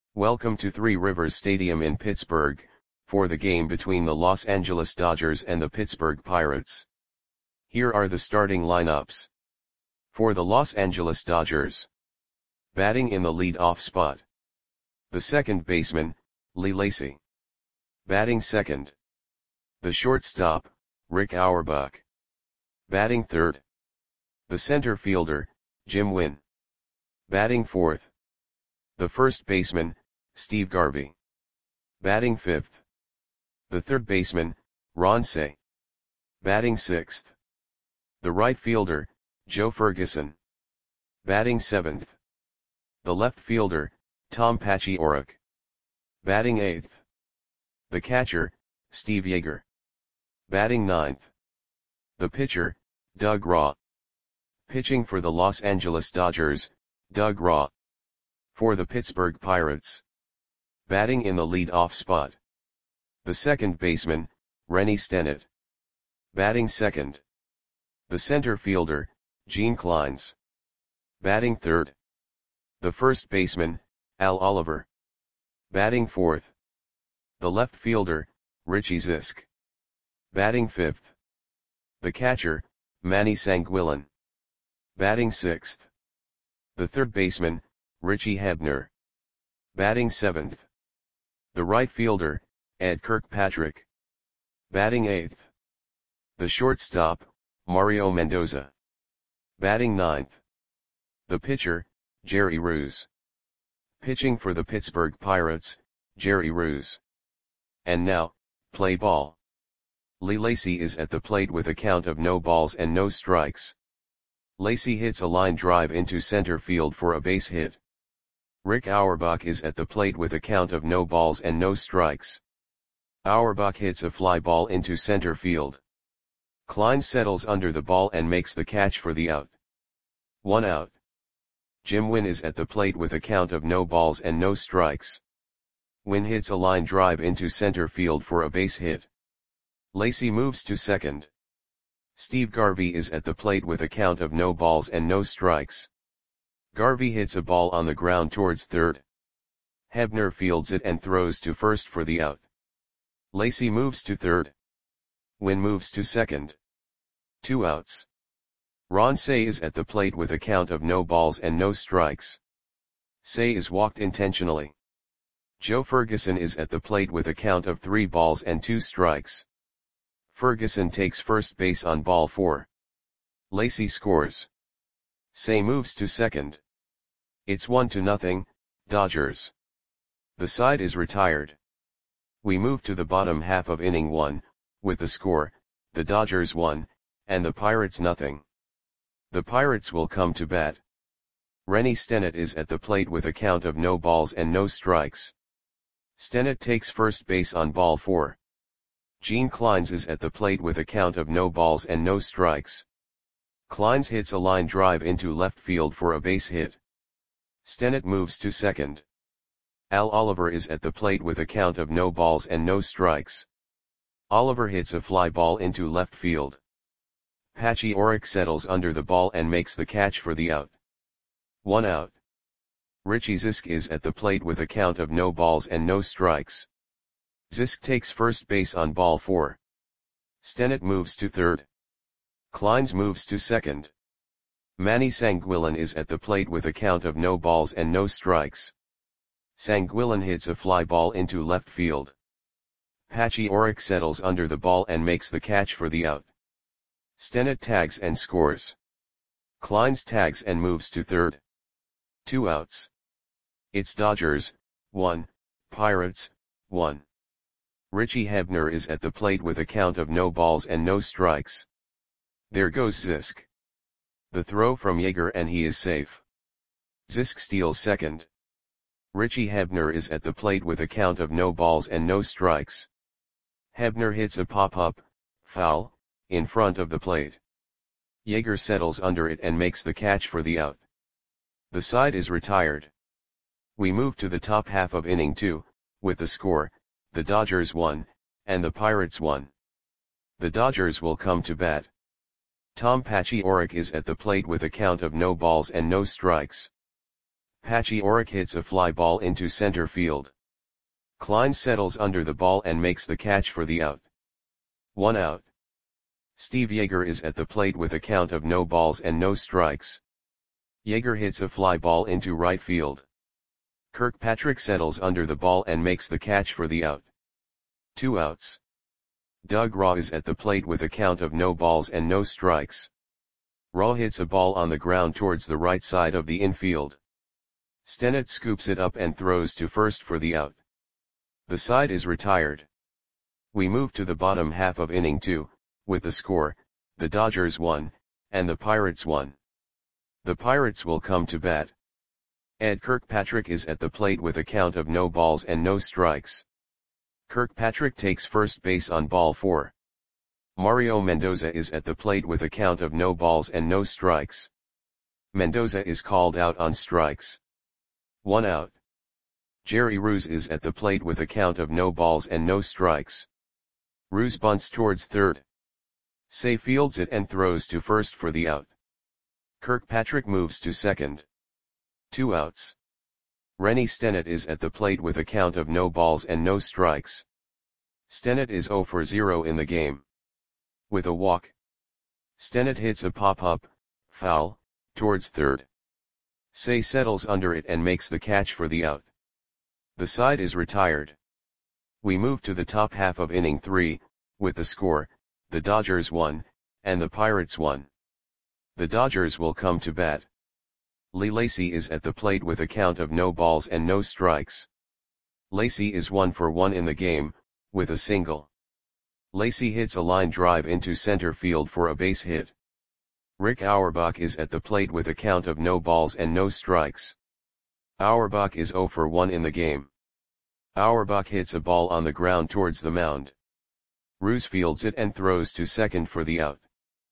Welcome to Three Rivers Stadium in Pittsburgh, for the game between the Los Angeles Dodgers and the Pittsburgh Pirates. Here are the starting lineups. For the Los Angeles Dodgers. Batting in the lead-off spot. The second baseman, Lee Lacy. Batting second. The shortstop, Rick Auerbach. Batting third. The center fielder, Jim Wynn. Batting fourth. The first baseman, Steve Garvey. Batting fifth. The third baseman, Ron Cey. Batting sixth. The right fielder, Joe Ferguson. Batting seventh. The left fielder, Tom Paciorek. Batting eighth. The catcher, Steve Yeager. Batting ninth. The pitcher, Doug Raw. Pitching for the Los Angeles Dodgers, Doug Raw. For the Pittsburgh Pirates. Batting in the lead-off spot. The second baseman, Rennie Stennett. Batting second. The center fielder, Gene Clines. Batting third. The first baseman, Al Oliver. Batting fourth. The left fielder, Richie Zisk. Batting fifth. The catcher, Manny Sanguillen. Batting sixth. The third baseman, Richie Hebner. Batting seventh. The right fielder, Ed Kirkpatrick. Batting eighth. The shortstop, Mario Mendoza. Batting ninth. The pitcher, Jerry Ruse. Pitching for the Pittsburgh Pirates, Jerry Ruse. And now, play ball. Lee Lacy is at the plate with a count of no balls and no strikes. Lacy hits a line drive into center field for a base hit. Rick Auerbach is at the plate with a count of no balls and no strikes. Auerbach hits a fly ball into center field. Clines settles under the ball and makes the catch for the out. 1 out. Jim Wynn is at the plate with a count of no balls and no strikes. Wynn hits a line drive into center field for a base hit. Lacy moves to second. Steve Garvey is at the plate with a count of no balls and no strikes. Garvey hits a ball on the ground towards third. Hebner fields it and throws to first for the out. Lacy moves to third. Wynn moves to second. 2 outs. Ron Cey is at the plate with a count of no balls and no strikes. Cey is walked intentionally. Joe Ferguson is at the plate with a count of 3 balls and 2 strikes. Ferguson takes first base on ball 4. Lacy scores. Cey moves to second. It's 1-0, Dodgers. The side is retired. We move to the bottom half of inning 1, with the score, the Dodgers 1, and the Pirates 0. The Pirates will come to bat. Rennie Stennett is at the plate with a count of no balls and no strikes. Stennett takes first base on ball 4. Gene Clines is at the plate with a count of no balls and no strikes. Clines hits a line drive into left field for a base hit. Stennett moves to second. Al Oliver is at the plate with a count of no balls and no strikes. Oliver hits a fly ball into left field. Paciorek settles under the ball and makes the catch for the out. 1 out. Richie Zisk is at the plate with a count of no balls and no strikes. Zisk takes first base on ball 4. Stennett moves to third. Clines moves to second. Manny Sanguillen is at the plate with a count of no balls and no strikes. Sanguillen hits a fly ball into left field. Paciorek settles under the ball and makes the catch for the out. Stennett tags and scores. Clines tags and moves to third. 2 outs. It's Dodgers 1, Pirates 1. Richie Hebner is at the plate with a count of no balls and no strikes. There goes Zisk. The throw from Yeager and he is safe. Zisk steals second. Richie Hebner is at the plate with a count of no balls and no strikes. Hebner hits a pop-up, foul, in front of the plate. Yeager settles under it and makes the catch for the out. The side is retired. We move to the top half of inning 2, with the score, the Dodgers 1, and the Pirates 1. The Dodgers will come to bat. Tom Paciorek is at the plate with a count of no balls and no strikes. Patchy Oric hits a fly ball into center field. Klein settles under the ball and makes the catch for the out. 1 out. Steve Yeager is at the plate with a count of no balls and no strikes. Yeager hits a fly ball into right field. Kirkpatrick settles under the ball and makes the catch for the out. 2 outs. Doug Raw is at the plate with a count of no balls and no strikes. Raw hits a ball on the ground towards the right side of the infield. Stennett scoops it up and throws to first for the out. The side is retired. We move to the bottom half of inning 2, with the score, the Dodgers 1, and the Pirates 1. The Pirates will come to bat. Ed Kirkpatrick is at the plate with a count of no balls and no strikes. Kirkpatrick takes first base on ball 4. Mario Mendoza is at the plate with a count of no balls and no strikes. Mendoza is called out on strikes. 1 out. Jerry Ruse is at the plate with a count of no balls and no strikes. Ruse bunts towards third. Say fields it and throws to first for the out. Kirkpatrick moves to second. 2 outs. Rennie Stennett is at the plate with a count of no balls and no strikes. Stennett is 0 for 0 in the game. With a walk. Stennett hits a pop-up, foul, towards third. Say settles under it and makes the catch for the out. The side is retired. We move to the top half of inning 3, with the score, the Dodgers 1, and the Pirates 1. The Dodgers will come to bat. Lee Lacy is at the plate with a count of no balls and no strikes. Lacy is 1 for 1 in the game, with a single. Lacy hits a line drive into center field for a base hit. Rick Auerbach is at the plate with a count of no balls and no strikes. Auerbach is 0 for 1 in the game. Auerbach hits a ball on the ground towards the mound. Ruse fields it and throws to second for the out.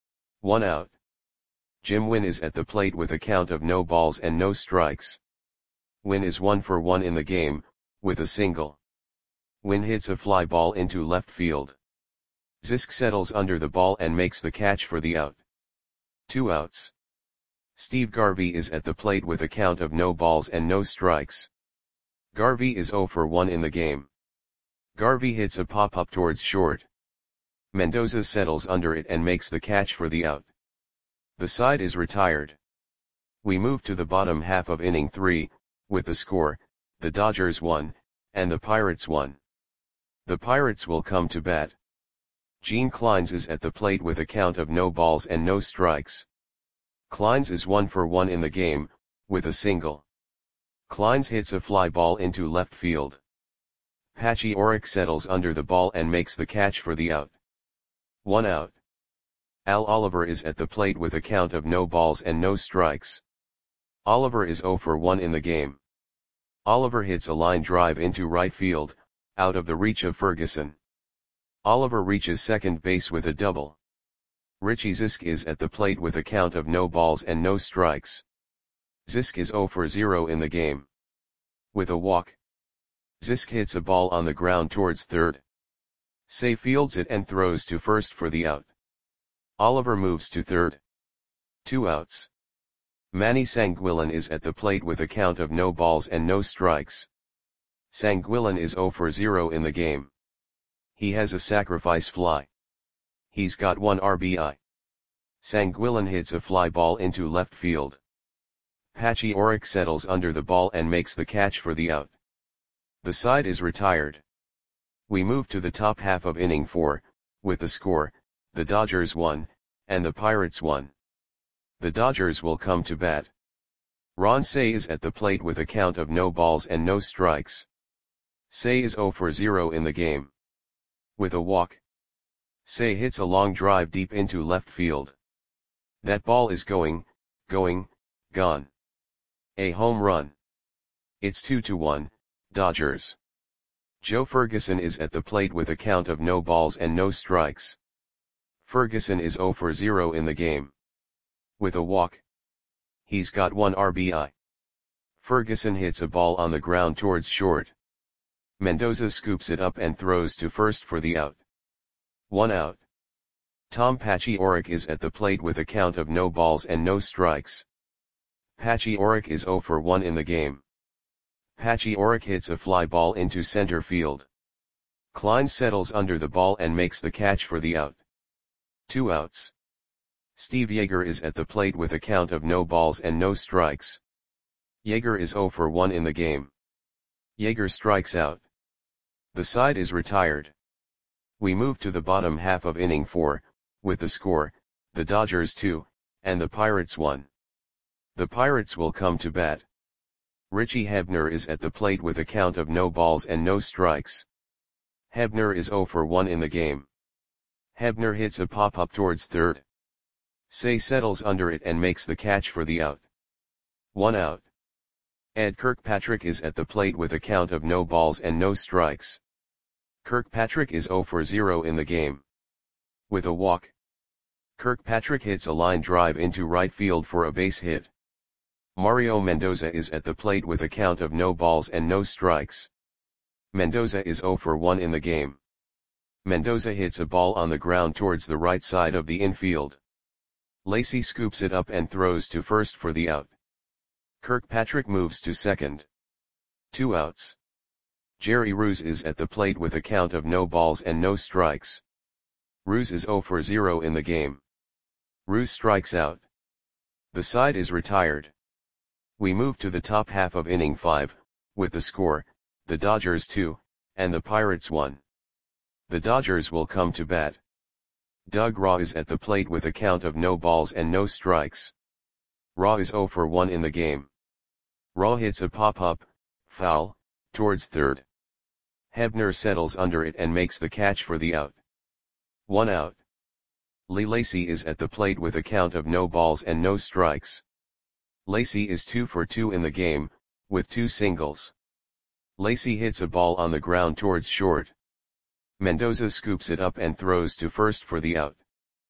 1 out. Jim Wynn is at the plate with a count of no balls and no strikes. Wynn is 1 for 1 in the game, with a single. Wynn hits a fly ball into left field. Zisk settles under the ball and makes the catch for the out. 2 outs. Steve Garvey is at the plate with a count of no balls and no strikes. Garvey is 0 for 1 in the game. Garvey hits a pop-up towards short. Mendoza settles under it and makes the catch for the out. The side is retired. We move to the bottom half of inning 3, with the score, the Dodgers 1, and the Pirates 1. The Pirates will come to bat. Gene Kleins is at the plate with a count of no balls and no strikes. Kleins is 1 for 1 in the game, with a single. Kleins hits a fly ball into left field. Patchy Oric settles under the ball and makes the catch for the out. 1 out. Al Oliver is at the plate with a count of no balls and no strikes. Oliver is 0 for 1 in the game. Oliver hits a line drive into right field, out of the reach of Ferguson. Oliver reaches second base with a double. Richie Zisk is at the plate with a count of no balls and no strikes. Zisk is 0 for 0 in the game. With a walk. Zisk hits a ball on the ground towards third. Say fields it and throws to first for the out. Oliver moves to third. 2 outs. Manny Sanguillen is at the plate with a count of no balls and no strikes. Sanguillen is 0 for 0 in the game. He has a sacrifice fly. He's got 1 RBI. Sanguillen hits a fly ball into left field. Patchy Oric settles under the ball and makes the catch for the out. The side is retired. We move to the top half of inning 4, with the score, the Dodgers 1, and the Pirates 1. The Dodgers will come to bat. Ron Cey is at the plate with a count of no balls and no strikes. Cey is 0 for 0 in the game. With a walk. Cey hits a long drive deep into left field. That ball is gone. A home run. It's 2-1, Dodgers. Joe Ferguson is at the plate with a count of no balls and no strikes. Ferguson is 0 for 0 in the game. With a walk. He's got 1 RBI. Ferguson hits a ball on the ground towards short. Mendoza scoops it up and throws to first for the out. 1 out. Tom Patchy Oric is at the plate with a count of no balls and no strikes. Patchy Oric is 0 for 1 in the game. Patchy Oric hits a fly ball into center field. Klein settles under the ball and makes the catch for the out. 2 outs. Steve Yeager is at the plate with a count of no balls and no strikes. Yeager is 0 for 1 in the game. Yeager strikes out. The side is retired. We move to the bottom half of inning 4, with the score, the Dodgers 2, and the Pirates 1. The Pirates will come to bat. Richie Hebner is at the plate with a count of no balls and no strikes. Hebner is 0 for 1 in the game. Hebner hits a pop-up towards third. Say settles under it and makes the catch for the out. 1 out. Ed Kirkpatrick is at the plate with a count of no balls and no strikes. Kirkpatrick is 0 for 0 in the game. With a walk, Kirkpatrick hits a line drive into right field for a base hit. Mario Mendoza is at the plate with a count of no balls and no strikes. Mendoza is 0 for 1 in the game. Mendoza hits a ball on the ground towards the right side of the infield. Lacy scoops it up and throws to first for the out. Kirkpatrick moves to second. 2 outs. Jerry Ruse is at the plate with a count of no balls and no strikes. Ruse is 0 for 0 in the game. Ruse strikes out. The side is retired. We move to the top half of inning 5, with the score, the Dodgers 2, and the Pirates 1. The Dodgers will come to bat. Doug Raw is at the plate with a count of no balls and no strikes. Raw is 0 for 1 in the game. Raw hits a pop-up, foul, towards third. Hebner settles under it and makes the catch for the out. 1 out. Lee Lacy is at the plate with a count of no balls and no strikes. Lacy is 2 for 2 in the game, with 2 singles. Lacy hits a ball on the ground towards short. Mendoza scoops it up and throws to first for the out.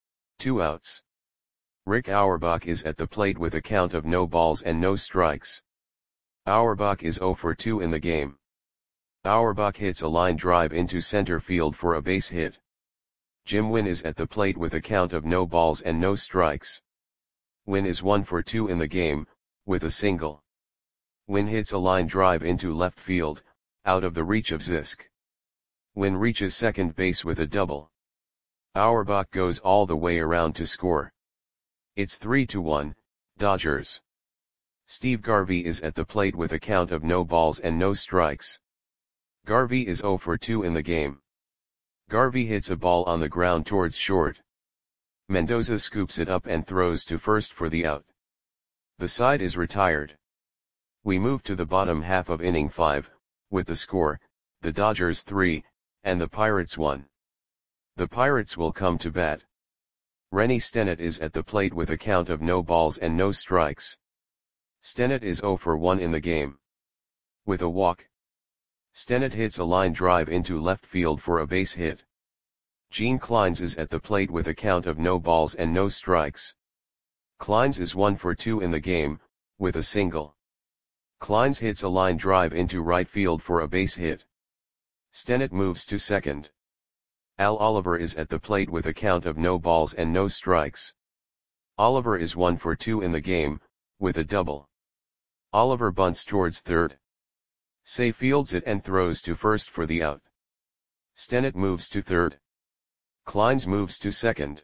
2 outs. Rick Auerbach is at the plate with a count of no balls and no strikes. Auerbach is 0 for 2 in the game. Auerbach hits a line drive into center field for a base hit. Jim Wynn is at the plate with a count of no balls and no strikes. Wynn is 1 for 2 in the game, with a single. Wynn hits a line drive into left field, out of the reach of Zisk. Wynn reaches second base with a double. Auerbach goes all the way around to score. It's 3-1, Dodgers. Steve Garvey is at the plate with a count of no balls and no strikes. Garvey is 0 for 2 in the game. Garvey hits a ball on the ground towards short. Mendoza scoops it up and throws to first for the out. The side is retired. We move to the bottom half of inning 5, with the score, the Dodgers 3, and the Pirates 1. The Pirates will come to bat. Rennie Stennett is at the plate with a count of no balls and no strikes. Stennett is 0 for 1 in the game. With a walk, Stennett hits a line drive into left field for a base hit. Gene Kleins is at the plate with a count of no balls and no strikes. Kleins is 1 for 2 in the game, with a single. Kleins hits a line drive into right field for a base hit. Stennett moves to second. Al Oliver is at the plate with a count of no balls and no strikes. Oliver is 1 for 2 in the game, with a double. Oliver bunts towards third. Say fields it and throws to first for the out. Stennett moves to third. Kleins moves to second.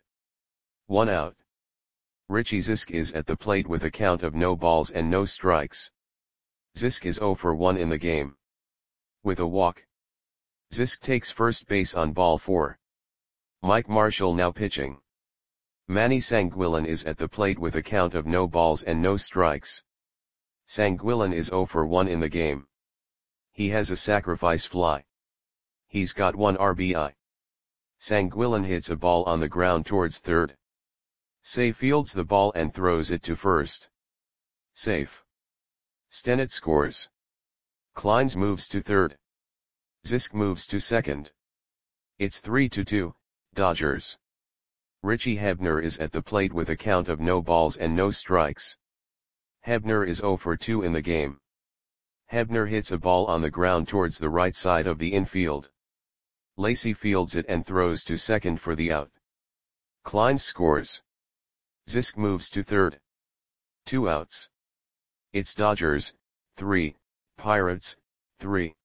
1 out. Richie Zisk is at the plate with a count of no balls and no strikes. Zisk is 0 for 1 in the game. With a walk, Zisk takes first base on ball 4. Mike Marshall now pitching. Manny Sanguillen is at the plate with a count of no balls and no strikes. Sanguillen is 0 for 1 in the game. He has a sacrifice fly. He's got 1 RBI. Sanguillen hits a ball on the ground towards third. Say fields the ball and throws it to first. Safe. Stennett scores. Kleins moves to third. Zisk moves to second. It's 3-2, Dodgers. Richie Hebner is at the plate with a count of no balls and no strikes. Hebner is 0 for 2 in the game. Hebner hits a ball on the ground towards the right side of the infield. Lacy fields it and throws to second for the out. Kleins scores. Zisk moves to third. 2 outs. It's Dodgers, 3, Pirates, 3.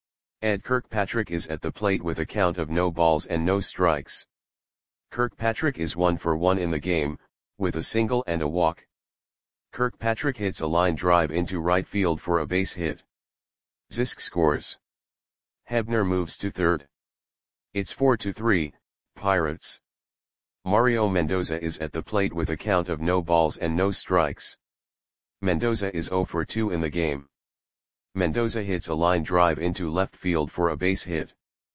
Ed Kirkpatrick is at the plate with a count of no balls and no strikes. Kirkpatrick is 1 for 1 in the game, with a single and a walk. Kirkpatrick hits a line drive into right field for a base hit. Zisk scores. Hebner moves to third. It's 4-3, Pirates. Mario Mendoza is at the plate with a count of no balls and no strikes. Mendoza is 0 for 2 in the game. Mendoza hits a line drive into left field for a base hit.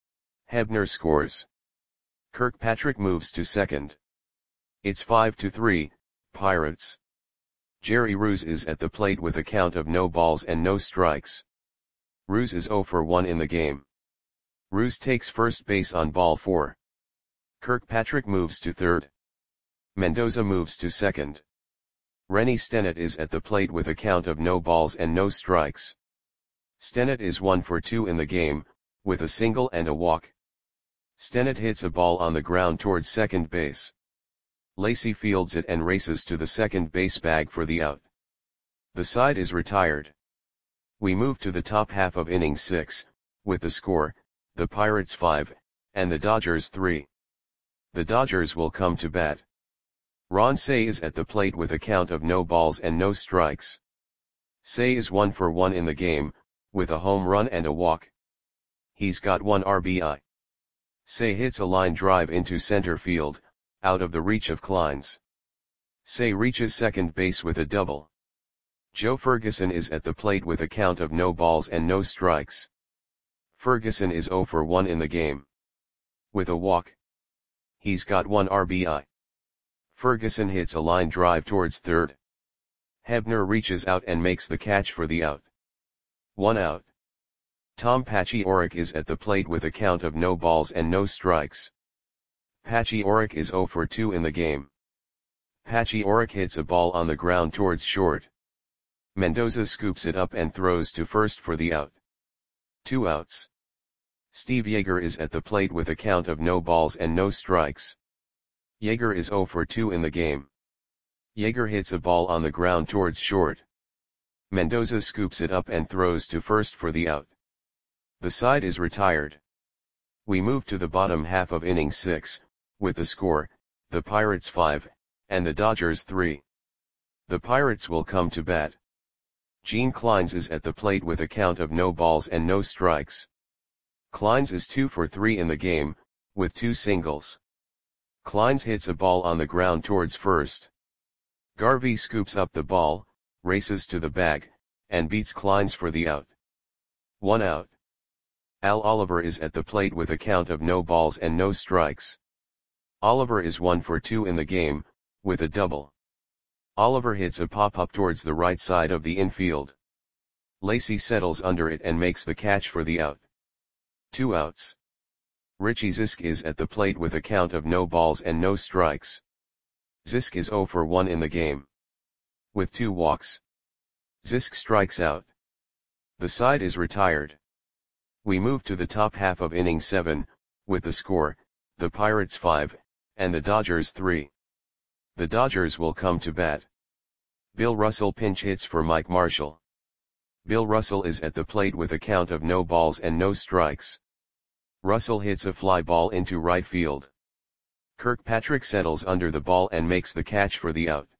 Hebner scores. Kirkpatrick moves to second. It's 5-3, Pirates. Jerry Ruse is at the plate with a count of no balls and no strikes. Ruse is 0 for 1 in the game. Ruse takes first base on ball 4. Kirkpatrick moves to third. Mendoza moves to second. Rennie Stennett is at the plate with a count of no balls and no strikes. Stennett is 1 for 2 in the game, with a single and a walk. Stennett hits a ball on the ground towards second base. Lacy fields it and races to the second base bag for the out. The side is retired. We move to the top half of inning 6, with the score, the Pirates 5, and the Dodgers 3. The Dodgers will come to bat. Ron Cey is at the plate with a count of no balls and no strikes. Cey is 1 for 1 in the game, with a home run and a walk. He's got 1 RBI. Cey hits a line drive into center field, out of the reach of Kleins. Cey reaches second base with a double. Joe Ferguson is at the plate with a count of no balls and no strikes. Ferguson is 0 for 1 in the game. With a walk. He's got 1 RBI. Ferguson hits a line drive towards third. Hebner reaches out and makes the catch for the out. 1 out. Tom Paciorek is at the plate with a count of no balls and no strikes. Paciorek is 0 for 2 in the game. Paciorek hits a ball on the ground towards short. Mendoza scoops it up and throws to first for the out. 2 outs. Steve Yeager is at the plate with a count of no balls and no strikes. Yeager is 0 for 2 in the game. Yeager hits a ball on the ground towards short. Mendoza scoops it up and throws to first for the out. The side is retired. We move to the bottom half of inning 6, with the score, the Pirates 5, and the Dodgers 3. The Pirates will come to bat. Gene Kleins is at the plate with a count of no balls and no strikes. Kleins is 2 for 3 in the game, with 2 singles. Kleins hits a ball on the ground towards first. Garvey scoops up the ball, races to the bag, and beats Kleins for the out. 1 out. Al Oliver is at the plate with a count of no balls and no strikes. Oliver is 1 for 2 in the game, with a double. Oliver hits a pop-up towards the right side of the infield. Lacy settles under it and makes the catch for the out. 2 outs. Richie Zisk is at the plate with a count of no balls and no strikes. Zisk is 0 for 1 in the game. With 2 walks. Zisk strikes out. The side is retired. We move to the top half of inning 7, with the score, the Pirates 5, and the Dodgers 3. The Dodgers will come to bat. Bill Russell pinch hits for Mike Marshall. Bill Russell is at the plate with a count of no balls and no strikes. Russell hits a fly ball into right field. Kirkpatrick settles under the ball and makes the catch for the out.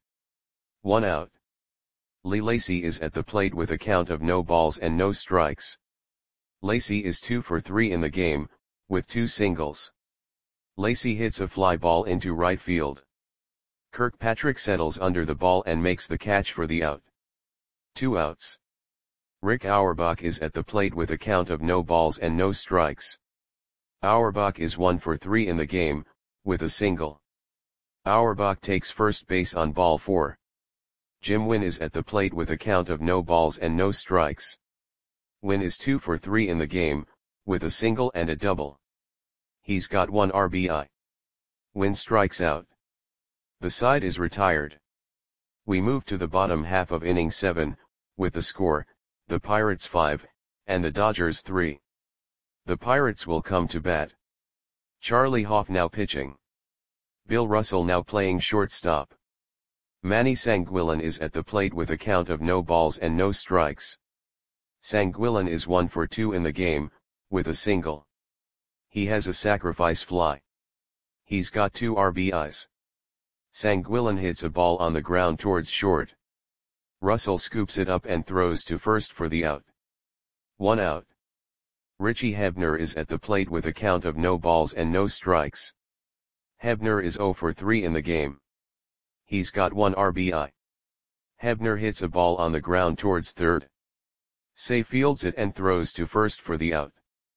1 out. Lee Lacy is at the plate with a count of no balls and no strikes. Lacy is 2 for 3 in the game, with 2 singles. Lacy hits a fly ball into right field. Kirkpatrick settles under the ball and makes the catch for the out. 2 outs. Rick Auerbach is at the plate with a count of no balls and no strikes. Auerbach is 1 for 3 in the game, with a single. Auerbach takes first base on ball 4. Jim Wynn is at the plate with a count of no balls and no strikes. Wynn is 2 for 3 in the game, with a single and a double. He's got 1 RBI. Wynn strikes out. The side is retired. We move to the bottom half of inning 7, with the score, the Pirates 5, and the Dodgers 3. The Pirates will come to bat. Charlie Hoff now pitching. Bill Russell now playing shortstop. Manny Sanguillen is at the plate with a count of no balls and no strikes. Sanguillen is 1 for 2 in the game, with a single. He has a sacrifice fly. He's got 2 RBIs. Sanguillen hits a ball on the ground towards short. Russell scoops it up and throws to first for the out. 1 out. Richie Hebner is at the plate with a count of no balls and no strikes. Hebner is 0 for 3 in the game. He's got 1 RBI. Hebner hits a ball on the ground towards third. Say fields it and throws to first for the out.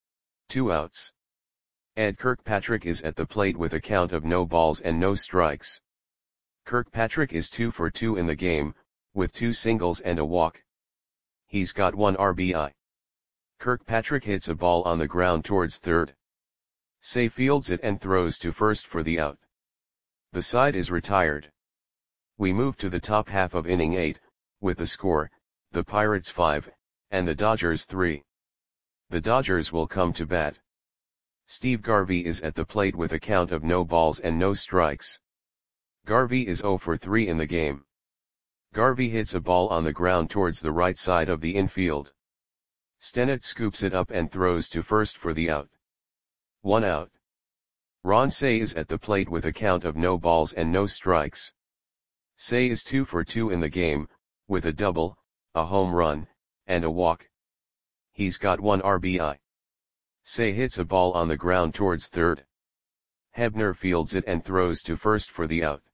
2 outs. Ed Kirkpatrick is at the plate with a count of no balls and no strikes. Kirkpatrick is 2 for 2 in the game, with 2 singles and a walk. He's got 1 RBI. Kirkpatrick hits a ball on the ground towards third. Say fields it and throws to first for the out. The side is retired. We move to the top half of inning 8, with the score, the Pirates 5, and the Dodgers 3. The Dodgers will come to bat. Steve Garvey is at the plate with a count of no balls and no strikes. Garvey is 0 for 3 in the game. Garvey hits a ball on the ground towards the right side of the infield. Stennett scoops it up and throws to first for the out. 1 out. Ron Cey is at the plate with a count of no balls and no strikes. Cey is 2 for 2 in the game, with a double, a home run, and a walk. He's got 1 RBI. Cey hits a ball on the ground towards third. Hebner fields it and throws to first for the out.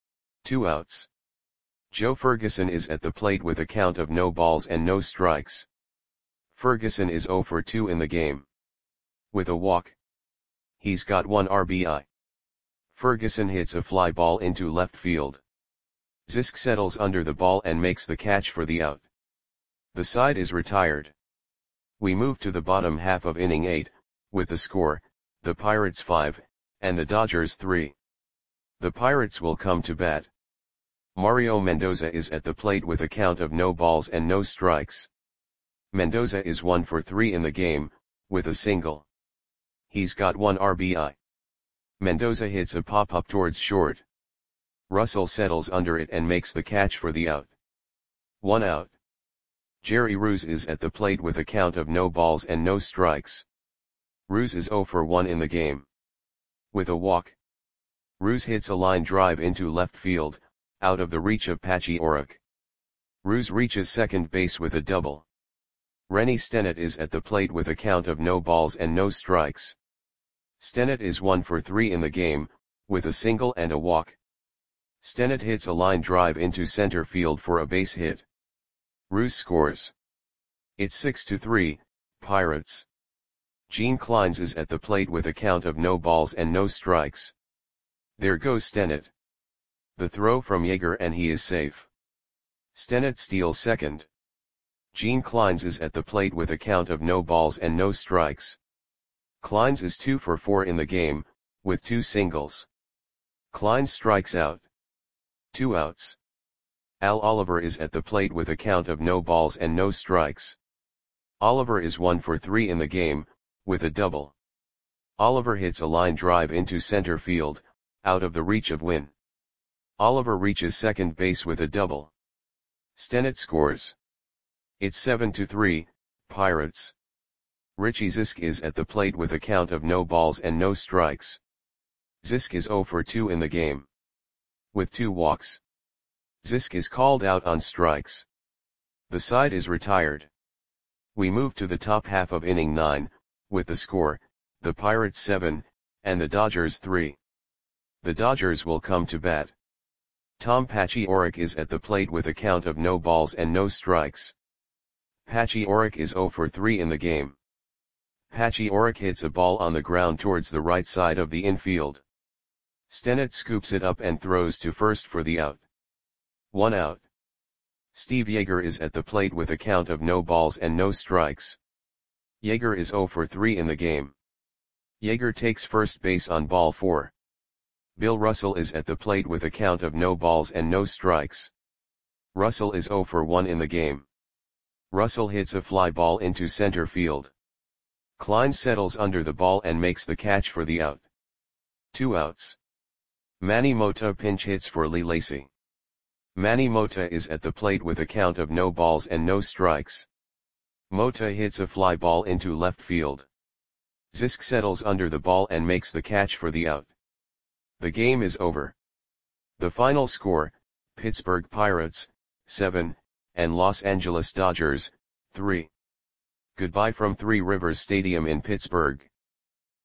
2 outs. Joe Ferguson is at the plate with a count of no balls and no strikes. Ferguson is 0 for 2 in the game. With a walk. He's got 1 RBI. Ferguson hits a fly ball into left field. Zisk settles under the ball and makes the catch for the out. The side is retired. We move to the bottom half of inning 8, with the score, the Pirates 5, and the Dodgers 3. The Pirates will come to bat. Mario Mendoza is at the plate with a count of no balls and no strikes. Mendoza is 1 for 3 in the game, with a single. He's got 1 RBI. Mendoza hits a pop-up towards short. Russell settles under it and makes the catch for the out. 1 out. Jerry Ruse is at the plate with a count of no balls and no strikes. Ruse is 0 for 1 in the game. With a walk. Ruse hits a line drive into left field, out of the reach of Patchy Orrock. Ruse reaches second base with a double. Rennie Stennett is at the plate with a count of no balls and no strikes. Stennett is 1 for 3 in the game, with a single and a walk. Stennett hits a line drive into center field for a base hit. Ruse scores. It's 6-3, Pirates. Gene Clines is at the plate with a count of no balls and no strikes. There goes Stennett. The throw from Yeager and he is safe. Stennett steals second. Gene Clines is at the plate with a count of no balls and no strikes. Clines is 2 for 4 in the game, with 2 singles. Clines strikes out. 2 outs. Al Oliver is at the plate with a count of no balls and no strikes. Oliver is 1 for 3 in the game, with a double. Oliver hits a line drive into center field, out of the reach of Wynn. Oliver reaches second base with a double. Stennett scores. It's 7-3, Pirates. Richie Zisk is at the plate with a count of no balls and no strikes. Zisk is 0 for 2 in the game. With 2 walks. Zisk is called out on strikes. The side is retired. We move to the top half of inning 9, with the score, the Pirates 7, and the Dodgers 3. The Dodgers will come to bat. Tom Patchy Orrock is at the plate with a count of no balls and no strikes. Patchy Orrock is 0 for 3 in the game. Patchy Orrock hits a ball on the ground towards the right side of the infield. Stennett scoops it up and throws to first for the out. 1 out. Steve Yeager is at the plate with a count of no balls and no strikes. Yeager is 0 for 3 in the game. Yeager takes first base on ball 4. Bill Russell is at the plate with a count of no balls and no strikes. Russell is 0 for 1 in the game. Russell hits a fly ball into center field. Clines settles under the ball and makes the catch for the out. 2 outs. Manny Mota pinch hits for Lee Lacy. Manny Mota is at the plate with a count of no balls and no strikes. Mota hits a fly ball into left field. Zisk settles under the ball and makes the catch for the out. The game is over. The final score, Pittsburgh Pirates, 7, and Los Angeles Dodgers, 3. Goodbye from Three Rivers Stadium in Pittsburgh.